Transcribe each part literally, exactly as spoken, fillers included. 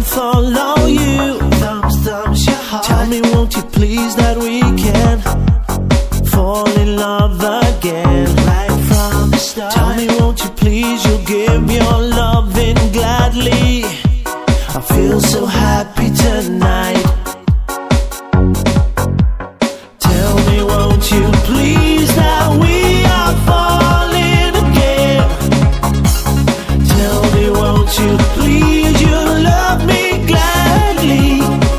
follow you. Thumbs, thumbs, your heart. Tell me, won't you please, that we can fall in love again, right from the start. Tell me, won't you please, you'll give your loving gladly. I feel so happy tonight. Tell me, won't you please, that we are falling again. Tell me, won't you please, you love me gladly.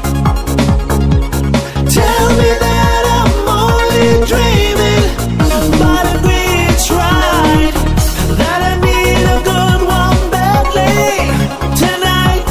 Tell me that I'm only dreaming, but I agree it's right, that I need a good one badly tonight.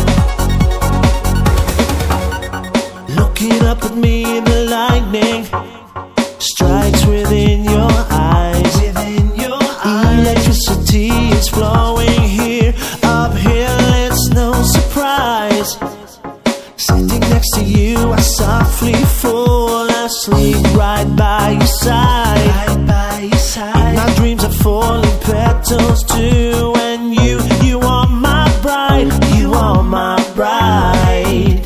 Looking up at me, the lightning strikes within your eyes. Within your eyes. Electricity is flowing here, uphill, it's no surprise. Sitting next to you, I softly fall asleep right by your side. Right by your side. My dreams are falling petals too, and you, you are my bride, you are my bride.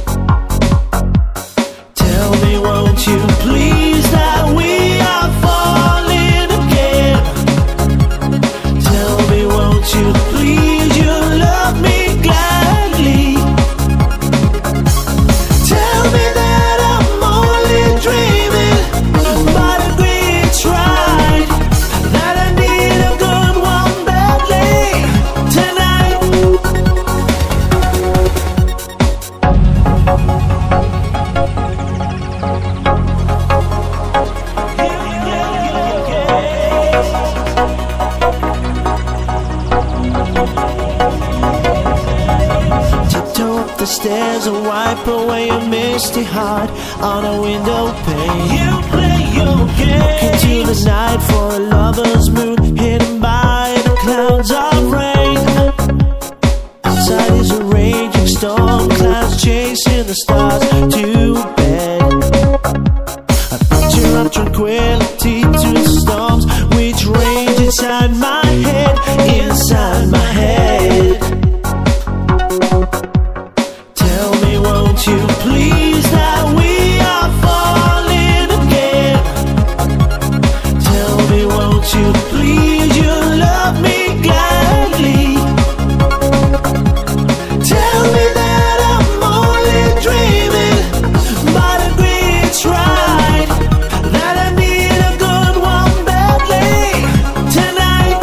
Tell me, won't you please, that we are falling again. Tell me, won't you please, you love me gladly. Tell me that I'm only dreaming, but I agree it's right, that I need a good one badly tonight. Tiptoe up the stairs and wipe away a misty heart on a window pane. You play your game. Look into the night for a lover's mood, hidden by the clouds of rain. Outside is a raging storm, clouds chasing the stars to bed. A picture of tranquility to the storms which rage inside my head, inside my head. Tell me, won't you please, that we are falling again. Tell me, won't you please, you love me gladly. Tell me that I'm only dreaming, but I agree it's right, that I need a good one badly tonight.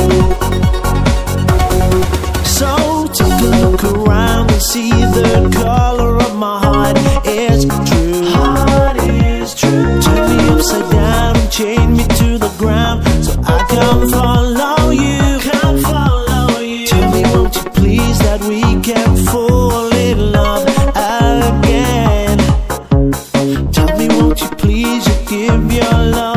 So take a look around and see the color of my heart is true. Heart is true. Turn me upside down and chain me to the ground, so I can follow you. Come follow you. Tell me, won't you please, that we can fall in love again. Tell me, won't you please, you give your love